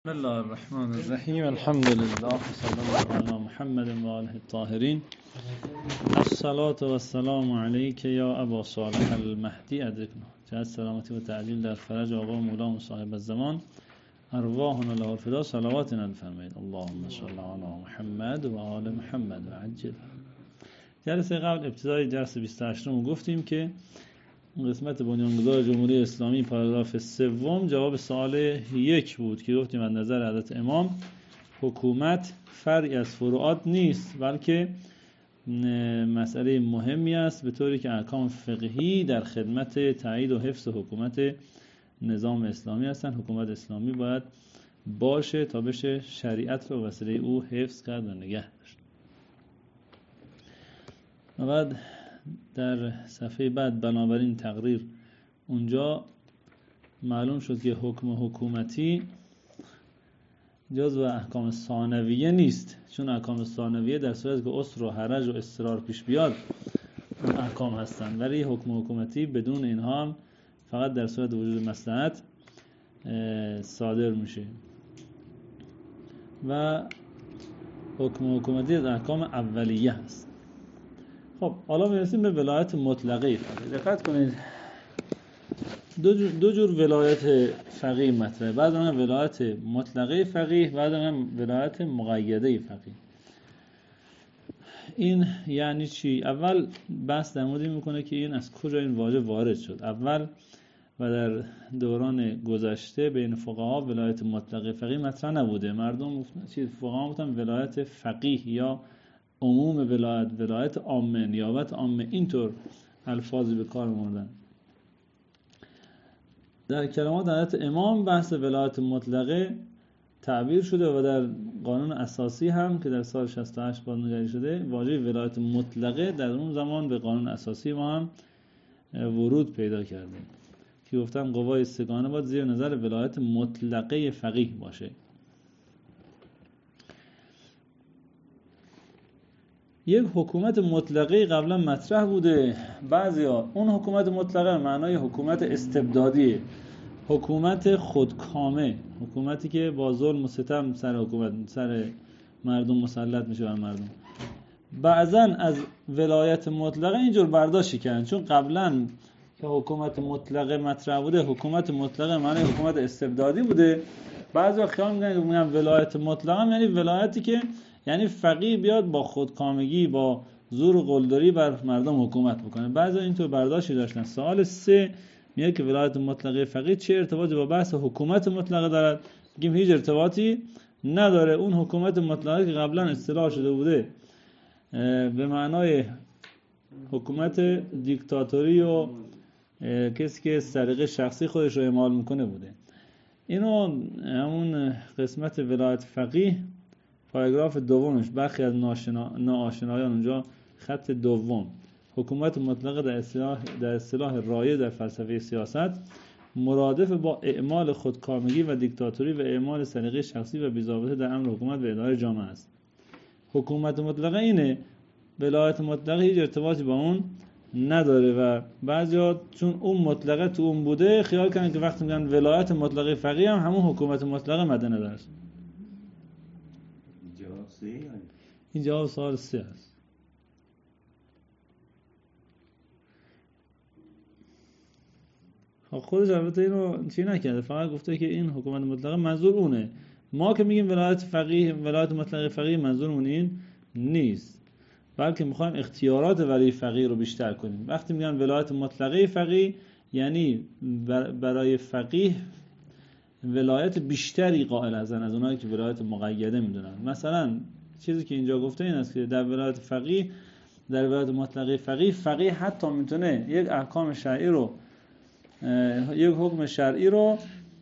بسم الله الرحمن الرحیم الحمد لله صلی الله علی محمد و آله الطاهرین الصلاة و السلام علیک یا ابا صالح المهدی ادرکنا جهت سلامتی و تعجیل در فرج آقا و مولا صاحب الزمان ارواحنا له الفدا صلواتنا بفرمایید اللهم صل علی محمد و آل محمد و عجل. جلسه قبل ابتدای درس 28 رو گفتیم که قسمت بنیانگذار جمهوری اسلامی پاراگراف سوم جواب سوال 1 بود که گفتیم از نظر حضرت امام حکومت فرعی از فروعات نیست بلکه مسئله مهمی است، به طوری که احکام فقهی در خدمت تایید و حفظ حکومت نظام اسلامی هستند. حکومت اسلامی باید باشه تا بشه شریعت رو وسیله او حفظ کرد و نگه داشت. و بعد در صفحه بعد بنابراین تقریر اونجا معلوم شد که حکم حکومتی جزو احکام ثانویه نیست، چون احکام ثانویه در صورتی که عسر و حرج و اضطرار پیش بیاد احکام هستند، ولی حکم حکومتی بدون اینها هم فقط در صورت وجود مصلحت صادر میشه و حکم حکومتی از احکام اولیه هست. خب حالا میرسیم به ولایت مطلقه فقیه. دقت کنید دو جور ولایت فقیه مطرحه، بعد هم ولایت مطلقه فقیه، بعد هم ولایت مقیده فقیه. این یعنی چی؟ اول بحث در مورد این میکنه که این از کجا این واژه وارد شد. اول و در دوران گذشته بین فقها ولایت مطلقه فقیه مطرح نبوده، مردم فقها گفتن ولایت فقیه یا عموم ولایت عامه، نیابت عامه، اینطور الفاظی به کار بردن. در کلمات حضرت امام بحث ولایت مطلقه تعبیر شده و در قانون اساسی هم که در سال 68 بازنگری شده واژه ولایت مطلقه در اون زمان به قانون اساسی ما هم ورود پیدا کرده که گفتن قوای سگانه باید زیر نظر ولایت مطلقه فقیه باشه. یک حکومت مطلقه قبلا مطرح بوده، بعضیا اون حکومت مطلقه معنای حکومت استبدادی، حکومت خودکامه، حکومتی که با ظلم و ستم سر مردم مسلط میشه بر مردم. بعضا از ولایت مطلقه اینجور برداشت کردن، چون قبلا که حکومت مطلقه مطرح بوده حکومت مطلقه معنای حکومت استبدادی بوده. بعضیا خیال میکنن ولایت مطلقه یعنی ولایتی که یعنی فقیه بیاد با خودکامگی با زور و قلدری بر مردم حکومت بکنه. بعضی اینطور برداشتی داشتن. سوال 3 میگه که ولایت مطلقه فقیه چه ارتباطی با بحث حکومت مطلقه دارد؟ میگیم هیچ ارتباطی نداره. اون حکومت مطلقه که قبلا اصطلاح شده بوده به معنای حکومت دیکتاتوری و کسی که سلیقه شخصی خودش رو اعمال میکنه بوده. اینو همون قسمت ولایت فقیه پاراگراف دومش برخی از ناآشنایان اونجا خط دوم حکومت مطلقه در اصطلاح رایج در فلسفه سیاست مرادف با اعمال خودکامگی و دیکتاتوری و اعمال سلیقه شخصی و بی‌ضابطه در امر حکومت و اداره جامعه است. حکومت مطلقه اینه، ولایت مطلقه هیچ ارتباطی با اون نداره و بعضیا چون اون مطلقه تو اون بوده خیال کردن که وقتی میگن ولایت مطلقه فقیه هم همون حکومت مطلقه مد نظر است. این جواب سوال 3 است. خودش البته اینو چی نکرده، فقط گفته که این حکومت مطلقه منظور اونه. ما که میگیم ولایت فقیه ولایت مطلقه فقیه منظورمون این نیست، بلکه میخوایم اختیارات ولی فقیه رو بیشتر کنیم. وقتی میگن ولایت مطلقه فقیه یعنی برای فقیه ولایت بیشتری قائل هستن از اونایی که ولایت مقیده میدونن. مثلا چیزی که اینجا گفته این است که در ولایت فقیه، در ولایت مطلقه فقیه حتی میتونه یک احکام شرعی رو یک حکم شرعی رو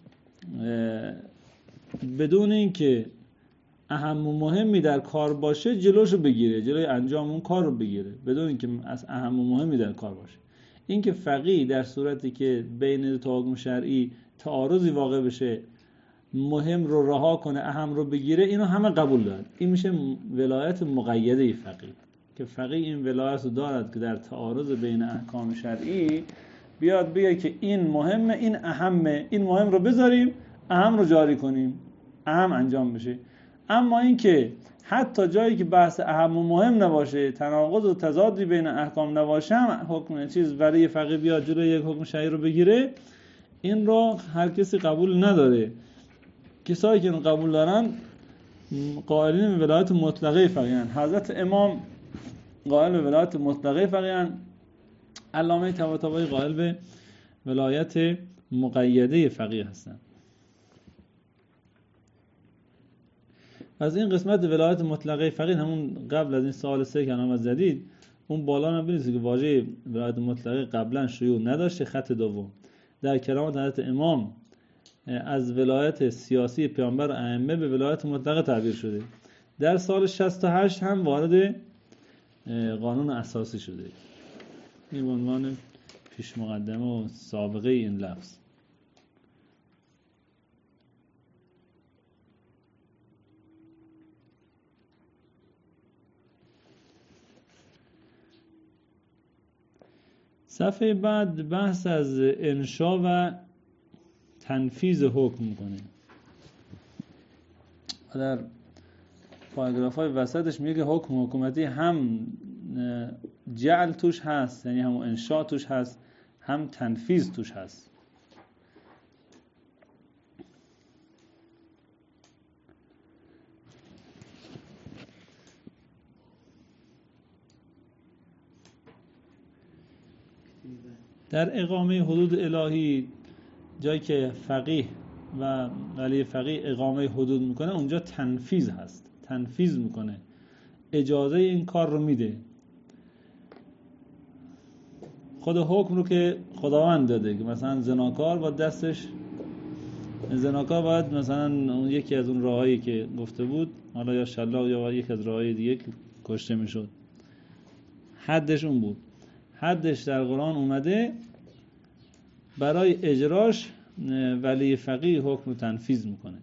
بدون اینکه اهم و مهمی در کار باشه جلوشو بگیره، جلوی انجام اون کار رو بگیره بدون اینکه از اهم و مهمی در کار باشه. اینکه فقیه در صورتی که بین دو حکم شرعی تعارضی واقع بشه مهم رو رها کنه اهم رو بگیره، اینو همه قبول دارن. این میشه ولایت مقیده فقیه، که فقیه این ولایت رو دارد که در تعارض بین احکام شرعی بیاد بگه که این مهمه این اهمه، این مهم رو بذاریم اهم رو جاری کنیم. اهم انجام بشه. اما اینکه حتی جایی که بحث اهم و مهم نباشه، تناقض و تضادی بین احکام نباشه، هم حکم چیز برای فقیه بیاد جلوی یک حکم شرعی رو بگیره، این رو هر کسی قبول نداره. کسایی که قبول دارن قائلین به ولایت مطلقه فقیهن. حضرت امام قائل به ولایت مطلقه فقیهن، علامه طباطبایی قائل به ولایت مقیده فقیه هستن. از این قسمت ولایت مطلقه فقیه، همون قبل از این سوال 3 که علامت زدید، اون بالا هم ببینید که واژه ولایت مطلقه قبلا شیوع نداشته. خط دوم در کلام حضرت امام از ولایت سیاسی پیامبر و ائمه به ولایت مطلقه تعبیر شده. در سال 68 هم وارد قانون اساسی شده. این عنوان پیش مقدمه و سابقه این لفظ. صفحه بعد بحث از انشا و تنفیذ حکم میکنه. در پاراگراف های وسطش میگه حکم حکومتی هم جعل توش هست، یعنی هم انشا توش هست، هم تنفیذ توش هست. در اقامه حدود الهی جایی که فقیه و ولی فقیه اقامه حدود میکنه، اونجا تنفیذ هست، تنفیذ میکنه، اجازه این کار رو میده. خود حکم رو که خداوند داده که مثلا زناکار با دستش، زناکار باید مثلا اون یکی از اون راهایی که گفته بود، حالا یا شلاق یا یکی از راههای دیگه کشته میشد، حدش اون بود. حدش در قرآن اومده، برای اجراش ولی فقیه حکم رو تنفیذ میکنه.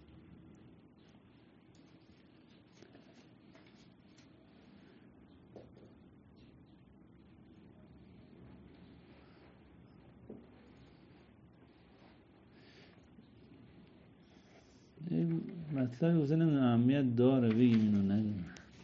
این مطلب وزن اهمیت داره، بگیم اینو نگیم.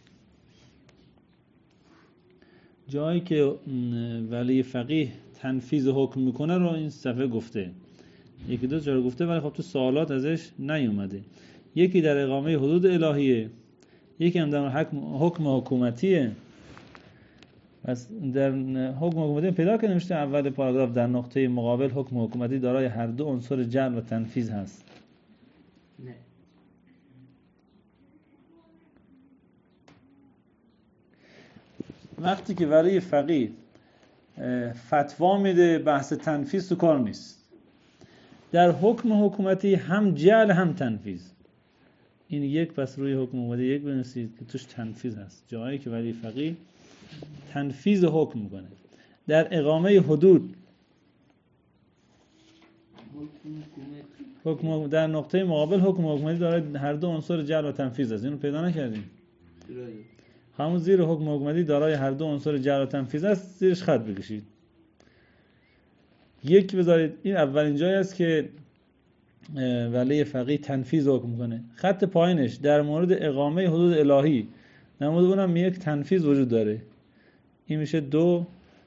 جایی که ولی فقیه تنفیذ حکم میکنه رو این صفحه گفته، یکی دو جا گفته، ولی خب تو سوالات ازش نیومده. یکی در اقامه حدود الهیه، یکی هم در حکم حکومتیه. پس در حکم حکومتی پیدا که نوشته اول پاراگراف در نقطه مقابل حکم حکومتی دارای هر دو عنصر جعل و تنفیذ هست. نه. وقتی که ولی فقیه فتوا میده، بحث تنفیذ تو کار نیست. در حکم حکومتی هم جعل هم تنفیذ. این یک، پس روی حکم حکومتی یک بنویسید که توش تنفیذ هست، جایی که ولی فقیه تنفیذ حکم میکنه. در اقامه حدود حکم در نقطه مقابل حکم حکومتی داره هر دو عنصر جعل و تنفیذ است. اینو پیدا نکردیم؟ همون زیر حکم حکومتی دارای هر دو عنصر جعل و تنفیذ است، زیرش خط بکشید. یک بذارید، این اولین جایی است که ولی فقیه تنفیذ حکم میکنه. خط پایینش در مورد اقامه حدود الهی، در مورد اونم یک تنفیذ وجود داره. این میشه 2.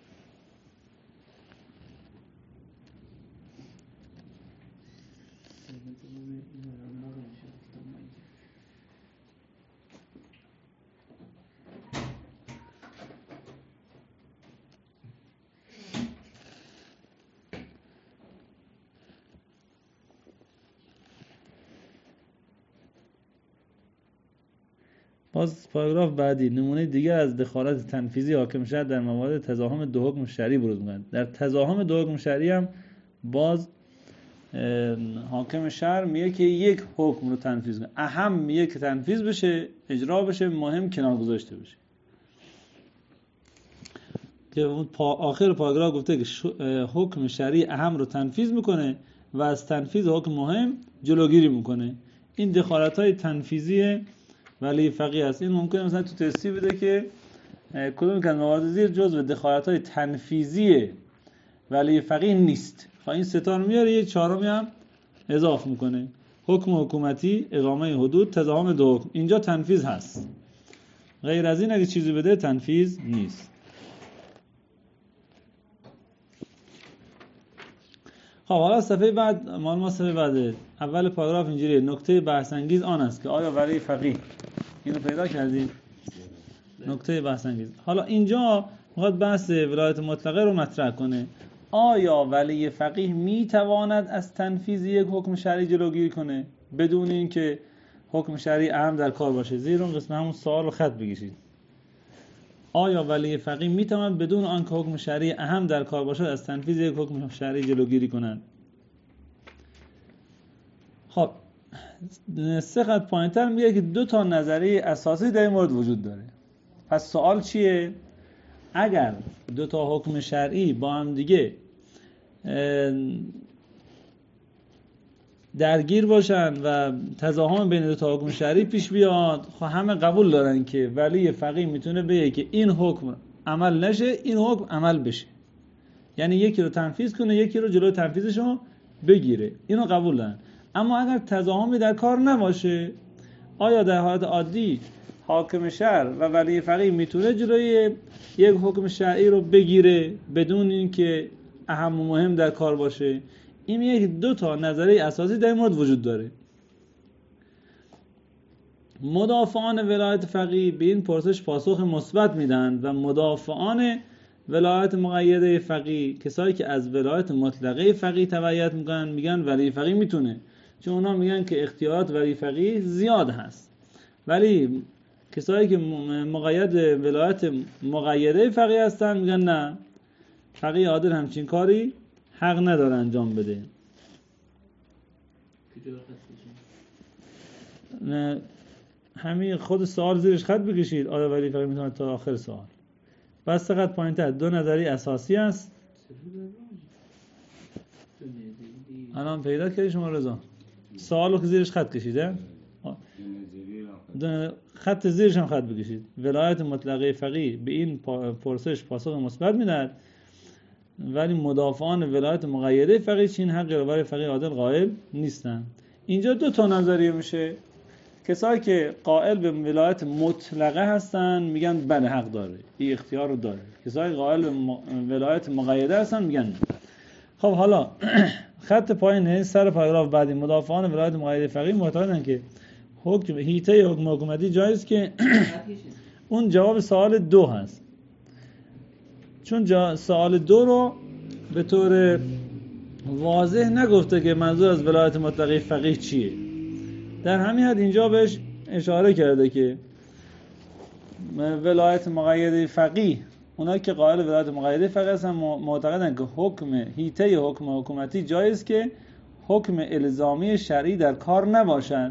باز پاراگراف بعدی نمونه دیگه از دخالت تنفیذی حاکم شرع در موارد تزاحم دو حکم شرعی بروز می‌کند. در تزاحم دو حکم شرعی هم باز حاکم شرع میگه که یک حکم رو تنفیذ کنه، اهم میگه که تنفیذ بشه، اجرا بشه، مهم کنار گذاشته بشه. که اون آخر پاراگراف گفته که حکم شرعی اهم رو تنفیذ میکنه و از تنفیذ حکم مهم جلوگیری میکنه. این دخالت‌های تنفیذی ولی فقیه است. این ممکنه مثلا تو تستی بده که کدوم که موارد زیر جزو دخالت‌های تنفیذی ولی فقیه نیست. این سه تا رو میاره، یک چهارمی هم اضافه میکنه. حکم حکومتی، اقامه حدود، تضامن دو حکم. اینجا تنفیذ هست. غیر از این اگه چیزی بده تنفیذ نیست. خب حالا صفحه بعد ما صفحه بعد اول پاراگراف اینجوریه: نکته بحث انگیز آن است که آیا ولی فقیه، اینو پیدا کردید؟ نکته بحث انگیز. حالا اینجا میخواد بحث ولایت مطلقه رو مطرح کنه. آیا ولی فقیه میتواند از تنفیذ یک حکم شرعی جلوگیری کنه بدون اینکه حکم شرعی اهم در کار باشه؟ زیر اون قسم همون سوال رو خط بکشید. آیا ولی فقیه میتواند بدون آنکه حکم شرعی اهم در کار باشد از تنفیذ یک حکم شرعی جلوگیری کنند؟ خب 3 خط پایینتر میگه که 2 تا نظریه اساسی در این مورد وجود داره. پس سوال چیه؟ اگر 2 تا حکم شرعی با هم دیگه درگیر باشن و تضاهم بین 2 تا حکم شرعی پیش بیاد، خب همه قبول دارن که ولی فقیه میتونه بگه که این حکم عمل نشه، این حکم عمل بشه. یعنی یکی رو تنفیذ کنه، یکی رو جلوی تنفیذش رو بگیره. اینو قبول دارن. اما اگر تضاهمی در کار نباشه، آیا در حالت عادی حاکم شرع و ولی فقیه میتونه جلوی یک حکم شرعی رو بگیره بدون اینکه اهم و مهم در کار باشه؟ این یک 2 تا نظریه اساسی در این مورد وجود داره. مدافعان ولایت فقیه به این پرسش پاسخ مثبت میدن و مدافعان ولایت مقیده فقیه، کسایی که از ولایت مطلقه فقیه تبعیت میکنن، میگن ولی فقیه میتونه، چون اونا میگن که اختیارات ولی فقیه زیاد هست. ولی کسایی که مقید ولایت مقیده فقیه هستن میگن نه، فقیه عادل همچین کاری حق نداره انجام بده. نه همین خود سوال زیرش خط بکشید. آیا ولی فقیه میتونه تا آخر سوال. بس خط پایینتر 2 نظریه اساسی است. الان پیدا کردی شما رضا؟ سوالو که زیرش خط کشیده؟ خط زیرش هم خط بکشید. ولایت مطلقه فقیه به این پرسش پاسخ مثبت میدهد، ولی مدافعان ولایت مقیده فقیه چین حق را برای فقیه عادل قائل نیستن. اینجا 2 تا نظریه میشه. کسایی که قائل به ولایت مطلقه هستن میگن بله حق داره، این اختیار رو داره. کسایی قائل به ولایت مقیده هستن میگن. خب حالا خط پایین سر پاراگراف بعدی: مدافعان ولایت مقیده فقیه معتقدن که حکم هیته حکم حکومتی جایز که اون جواب سوال 2 هست، چون سوال 2 رو به طور واضح نگفته که منظور از ولایت مطلقه فقیه چیه. در همین حد اینجا بهش اشاره کرده که ولایت مقیده فقیه، اونا که قائل ولایت مقیده فقیه هستن، معتقدن که حکم هیته حکم حکومتی جایز که حکم الزامی شرعی در کار نباشد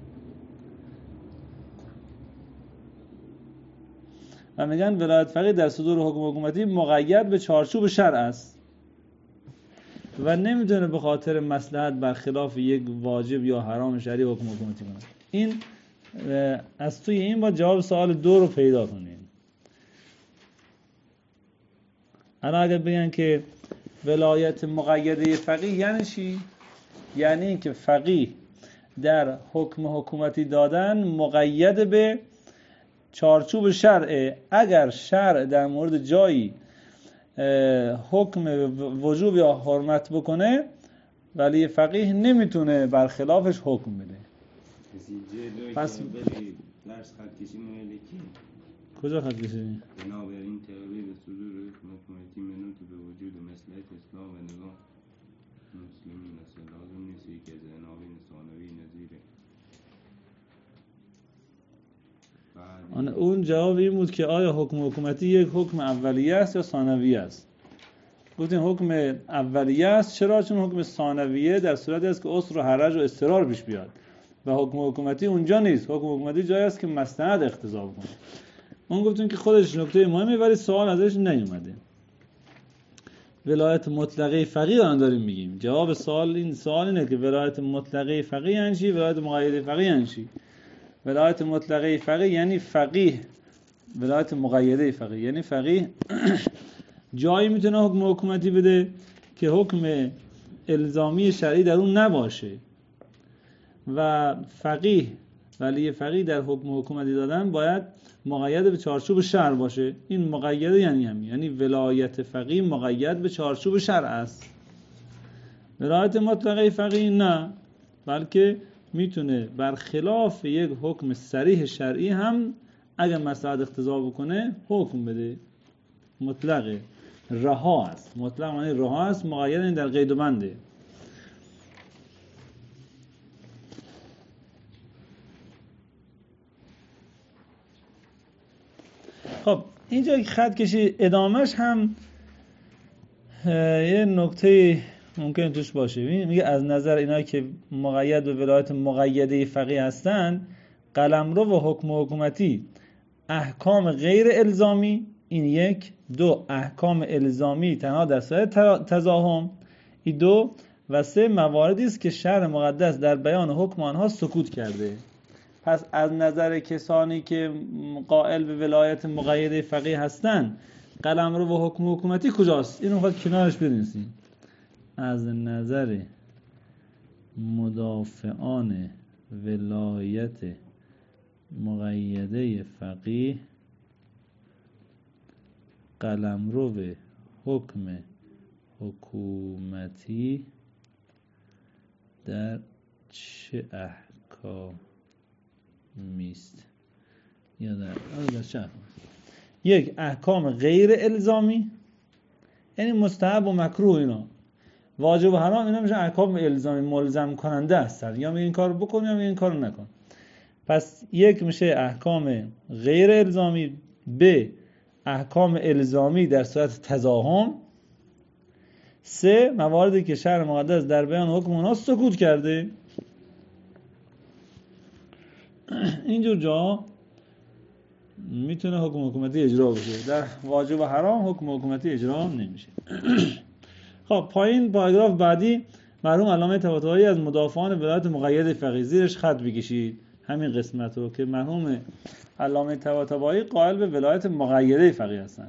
و میگن ولایت فقیه در صدور حکم حکومتی مقید به چارچوب شرع است و نمیتونه به خاطر مصلحت برخلاف یک واجب یا حرام شرعی حکم حکومتی کنه. این از توی این با جواب سوال 2 رو پیدا کنیم. الان اگر بگن که ولایت مقیده فقیه یعنی چی؟ یعنی اینکه فقیه در حکم حکومتی دادن مقید به چارچوب شرع. اگر شرع در مورد جایی حکم وجوب یا حرمت بکنه، ولی فقیه نمیتونه برخلافش حکم بده. پس کجا خط کشیدی؟ بنابراین تئوری به صدور حکم حکومتی منوط به وجود مصلحت اسلام و نظام مسلمین است. لازم نیست که از عناوین ثانوی نظیره. اون جواب این بود که آیا حکم حکومتی یک حکم اولیه است یا ثانویه است؟ گفتیم حکم اولیه است. چرا؟ چون حکم ثانویه در صورتی است که عسر و حرج و اضطرار پیش بیاد و حکم حکومتی اونجا نیست. حکم حکومتی جایی است که مستند اقتضا کنه. اون گفتیم که خودش نکته مهمه ولی سوال ازش نیومده. ولایت مطلقه فقیه الان داریم میگیم. جواب سوال اینه که ولایت مطلقه فقیه یعنی چی؟ ولایت مقیده فقیه یعنی چی؟ ولایت مطلقه فقیه یعنی فقیه، ولایت مقیده فقیه یعنی فقیه جایی میتونه حکم حکومتی بده که حکم الزامی شرعی در اون نباشه و فقیه، ولی فقیه در حکم حکومتی دادن باید مقید به چارچوب شرع باشه. این مقید یعنی همین، یعنی ولایت فقیه مقید به چارچوب شرع است. ولایت مطلقه فقیه نه، بلکه میتونه برخلاف یک حکم صریح شرعی هم اگر مصلحت اقتضا بکنه حکم بده. مطلقه رها است، مطلق معنی رها است، مقید این در قید و بنده. خب اینجا خط کشی ادامهش هم یه نکته ممکن توش باشه. میگه از نظر اینایی که مقید به ولایت مقیده فقیه هستن، قلمرو و حکم حکومتی احکام غیر الزامی، این یک. دو، احکام الزامی تنها در صورت تزاحم، این دو. و سه، مواردی است که شرع مقدس در بیان حکم آنها سکوت کرده. پس از نظر کسانی که قائل به ولایت مقیده فقیه هستن، قلمرو و حکم حکومتی کجاست؟ اینو خواهد کنارش بنویسید. از نظر مدافعان ولایت مقیده فقیه، قلمرو حکم حکومتی در چه احکامی است؟ یا در چه احکامی؟ یک، احکام غیر الزامی، یعنی مستحب و مکروه، اینا واجب و حرام، اینا میشن احکام الزامی، ملزم کننده هستن، یا میگه این کارو بکن یا میگه این کارو نکن. پس یک میشه احکام غیر الزامی. ب، احکام الزامی در صورت تزاحم. سه، مواردی که شرع مقدس در بیان حکم اونها سکوت کرده. اینجور جا میتونه حکم حکومتی اجرا بشه. در واجب و حرام حکم حکومتی اجرا نمیشه. خب پایین پاراگراف بعدی مرحوم علامه طباطبایی از مدافعان ولایت مقیده فقیه، زیرش خط بکشید همین قسمت رو که مرحوم علامه طباطبایی قائل به ولایت مقیده فقیه هستن.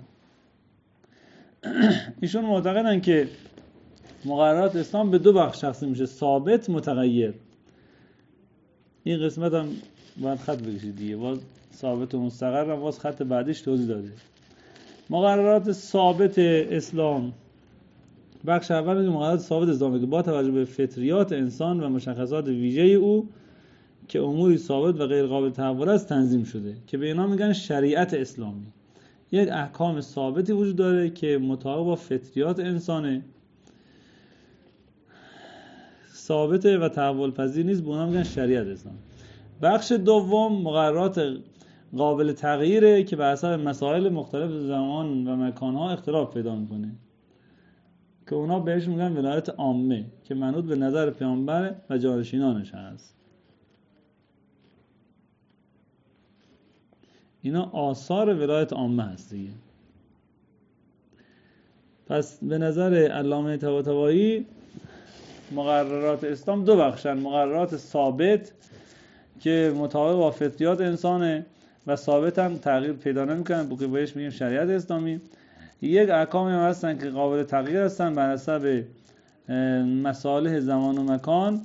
ایشون معتقدن که مقررات اسلام به دو بخش تقسیم میشه، ثابت، متغیر. این قسمت هم باید خط بکشید دیگه، باز ثابت و مستقر هم باز خط بعدیش توضیح داده. مقررات ثابت اسلام، بخش اول میگه مقررات ثابت اسلام که با توجه به فطریات انسان و مشخصات ویژه او که اموری ثابت و غیر قابل تحول است تنظیم شده، که به اینا میگن شریعت اسلامی. یک احکام ثابتی وجود داره که مطابق با فطریات انسانه، ثابته و تحول پذیر نیست، به اونا میگن شریعت اسلامی. بخش دوم مقررات قابل تغییره که بر حسب مسائل مختلف زمان و مکانها اختلاف پیدا میکنه، که اونا بهش میگن ولایت عامه که منوط به نظر پیامبر و جانشینانش هست. اینا آثار ولایت عامه هست دیگه. پس به نظر علامه طباطبایی مقررات اسلام دو بخشن: مقررات ثابت که مطابق با فطریات انسانه و ثابت هم تغییر پیدا نمیکنن، که بهش میگیم شریعت اسلامی. یک احکامی هم هستن که قابل تغییر هستن، بر حسب مصالح زمان و مکان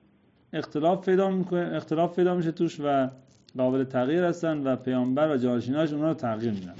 اختلاف پیدا میشه توش و قابل تغییر هستن و پیامبر و جانشیناش اونا رو تغییر میدن.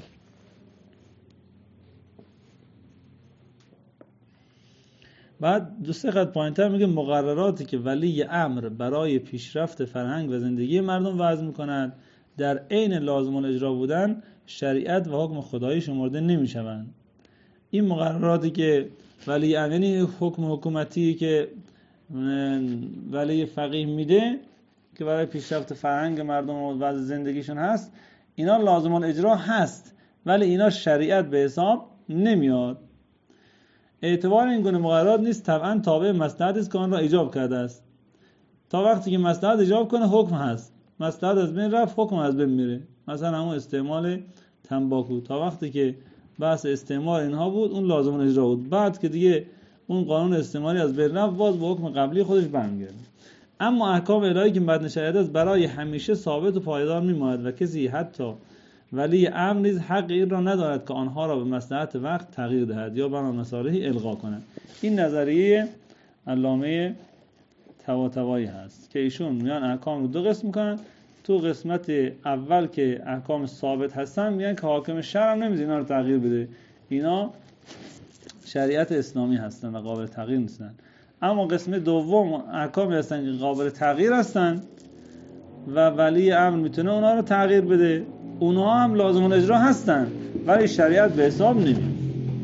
بعد دو سه خط پایین‌تر میگه مقرراتی که ولی امر برای پیشرفت فرهنگ و زندگی مردم وضع میکنند در عین لازم الاجرا بودن شریعت و حکم خدایی شمرده نمیشوند. این مقرراتی که ولی یعنی حکم حکومتی که ولی فقیه میده که برای پیشرفت فرهنگ مردم و وضع زندگیشون هست، اینا لازم الاجرا هست ولی اینا شریعت به حساب نمیاد. اعتبار این گونه مقررات نیست طبعا تابع مصلحت است که آن را ایجاب کرده است. تا وقتی که مصلحت ایجاب کنه حکم هست، مصلحت از بین رفت حکم از بین میره. مثلا همون استعمال تنباکو، تا وقتی که بحث استعمال اینها بود اون لازم الاجرا بود، بعد که دیگه اون قانون استعمالی از بین رفت باز به حکم قبلی خودش برمیگرده. اما احکام الهی که متن شریعت است برای همیشه ثابت و پایدار میماند و کسی حتی ولی امر نیز حق این را ندارد که آنها را به مصلحت وقت تغییر دهد یا بنا مصالحی الغا کند. این نظریه علامه طباطبایی هست که ایشون میان احکام رو دو قسم میکنن. تو قسمت اول که احکام ثابت هستن میگن که حاکم شرع هم نمیشه اینا رو تغییر بده، اینا شریعت اسلامی هستن و قابل تغییر نیستن. اما قسم دوم احکامی هستن که قابل تغییر هستن و ولی امر میتونه اونا رو تغییر بده، اونها هم لازم الاجرا هستن ولی شریعت به حساب نمیاد.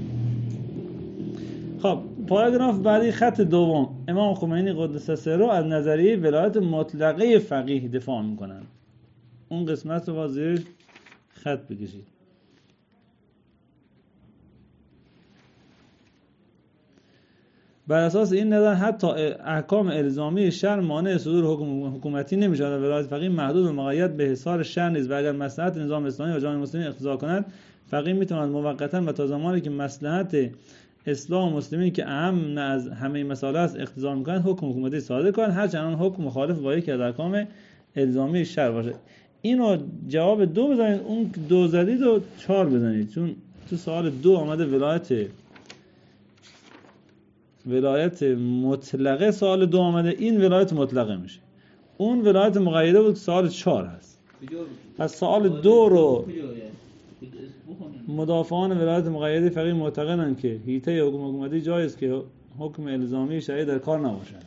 خب پاراگراف بعدی خط دوم، امام خمینی قدس سره از نظریه ولایت مطلقه فقیه دفاع میکنن. اون قسمت رو واضح خط بکشید. بر اساس این نظر حتی احکام الزامی شرع مانع صدور حکم حکومتی نمیشه و ولایت فقیه محدود و مقید به حصار شرع نیست و اگر مصلحت نظام اسلامی و جامعه مسلمین اقتضا کند فقیه میتواند موقتا و تا زمانی که مصلحت اسلام و مسلمین که اهم از همه مسائل است اقتضا میکنند حکم حکومتی صادر کنند، هرچند آن حکم مخالف با یکی از احکام الزامی شرع باشه. اینو جواب 2 بزنید، اون 2 زدید و 4 بزنید، چون تو سوال 2 آمده ولایت مطلقه، سوال 2 آمده این ولایت مطلقه میشه، اون ولایت مقیده بود، سوال 4 هست. پس سوال 2 رو مدافعان ولایت مقیده فقیه معتقدن که هیته حکم حکومتی جایز که حکم الزامی شرعی در کار نباشد.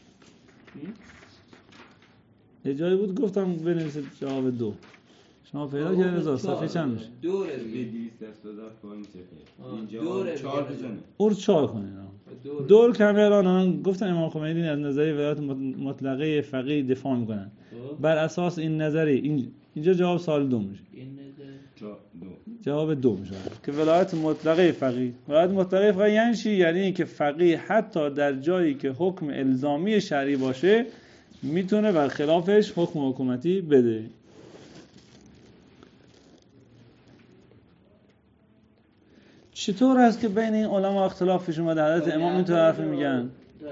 یه جایی بود گفتم بنویسید جواب 2. شما پیدا کردید رضا صفحه چند میشه؟ 2 به 277 کاری صفحه. اینجا 4 بزنه. اور 4 کنید. دور کمی الان گفتن امام خمینی از نظریه ولایت مطلقه فقیه دفاع میکنن. بر اساس این نظریه اینجا جواب سوال 2 میشه. جواب 2 میشه که ولایت مطلقه فقیه. ولایت مطلقه فقیه یعنی چی؟ یعنی اینکه فقیه حتی در جایی که حکم الزامی شرعی باشه میتونه بر خلافش حکم حکومتی بده. چطور است که بین این علما اختلاف پیش اومده؟ حضرت امام اینطور حرف میگن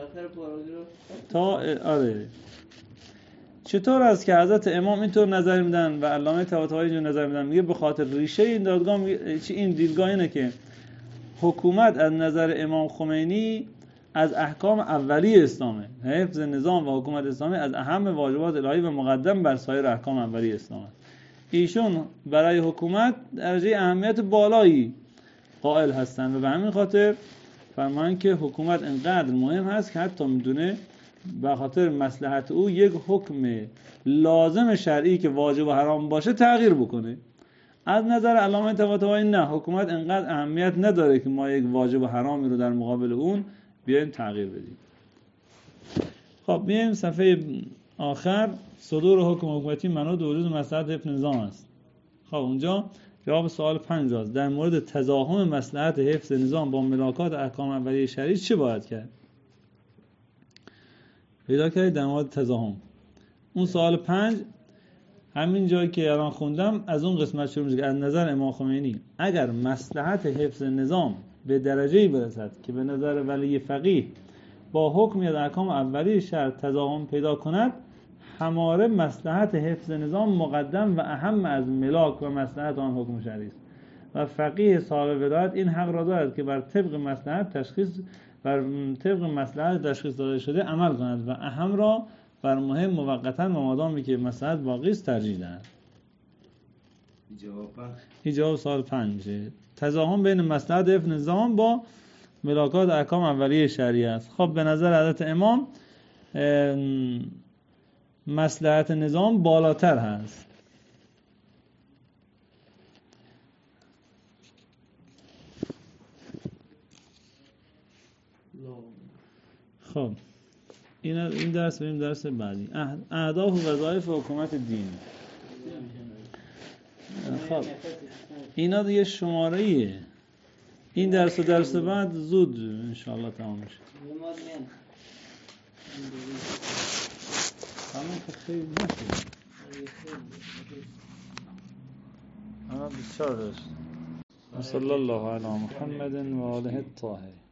تا آره. چطور است که حضرت امام اینطور نظر میدن و علامه طباطبایی اینجور نظر میدن؟ میگه به خاطر ریشه این دادگاه این دیدگاه اینه که حکومت از نظر امام خمینی از احکام اولی اسلامه. حفظ نظام و حکومت اسلامی از اهم واجبات الهی و مقدم بر سایر احکام اولی اسلامه. ایشون برای حکومت درجه اهمیت بالایی قائل هستند و به همین خاطر فرمان که حکومت انقدر مهم هست که حتی میدونه به خاطر مصلحت او یک حکم لازم شرعی که واجب و حرام باشه تغییر بکنه. از نظر علامه طباطبایی نه، حکومت انقدر اهمیت نداره که ما یک واجب و حرامی رو در مقابل اون بیایم تغییر بدیم. خب میایم صفحه آخر، صدور حکم حکومتی منوط به وجود مصلحت حفظ نظام است. خب اونجا جواب سوال 5 است. در مورد تضاهم مصلحت حفظ نظام با ملاکات احکام اولیه شرعی چه باید کرد؟ پیدا کردید در مورد تضاهم. اون سوال 5 همین جایی که الان خوندم از اون قسمت شروع میشه که از نظر امام خمینی اگر مصلحت حفظ نظام به درجه‌ای برسد که به نظر ولی فقیه با حکمی از احکام اولیه شرع تضاهم پیدا کند، هماره مصلحت حفظ نظام مقدم و اهم از ملاک و مصلحت آن حکم شرعی است و فقیه صاحب ولایت این حق را دارد که بر طبق مصلحت تشخیص داده شده عمل کند و اهم را بر مهم موقتا و مادامی که مصلحت باقی است ترجیح دهد. این جواب سوال 5 میشه. تضاهم بین مصلحت حفظ نظام با ملاکات احکام اولیه شرعی است. خب به نظر حضرت امام مصلحت نظام بالاتر هست. خب این درس بریم درس بعدی، اهداف و وظایف حکومت دینی. خب اینا دیگه شماره‌ایه. این درس و درس بعد زود انشاءالله تمام میشه. تمام خیلی نشد. انا بسیار داشت. صلی الله علی محمد و آله الطاهرین.